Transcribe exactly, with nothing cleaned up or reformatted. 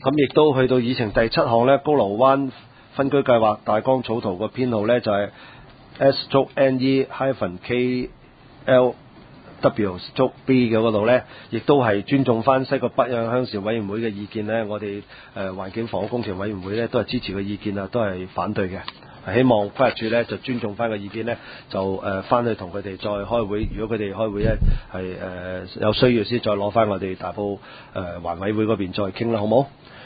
咁亦都去到議程第七項呢，高樓灣分居計劃大綱草圖個編號呢，就係 S 足 N E hyphen K L W 足 B 嘅嗰度呢，亦都係尊重翻西角北向鄉事委員會嘅意見呢。我哋誒環境房屋工程委員會呢，都係支持嘅意見啊，都係反對嘅。希望規劃署呢就尊重翻個意見呢，就誒翻去同佢哋再開會。如果佢哋開會呢係誒有需要先再攞翻我哋大埔誒環委會嗰邊再傾啦，好冇？